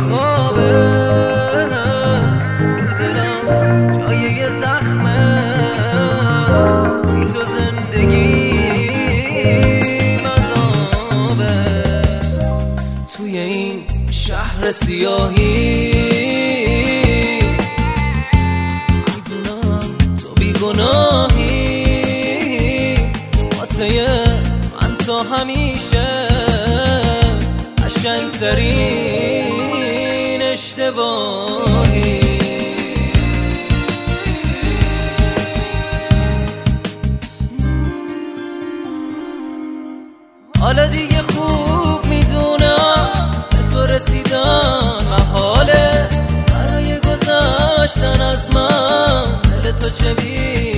خوابه تو دلم جای یه زخمه بی تو زندگی مذابه توی این شهر سیاهی میدونم تو بیگناهی واسه من تا همیشه قشنگترین اشتباهی حالا دیگه خوب میدونم به تو رسیدن محاله برای گذشتن از من دل تو چه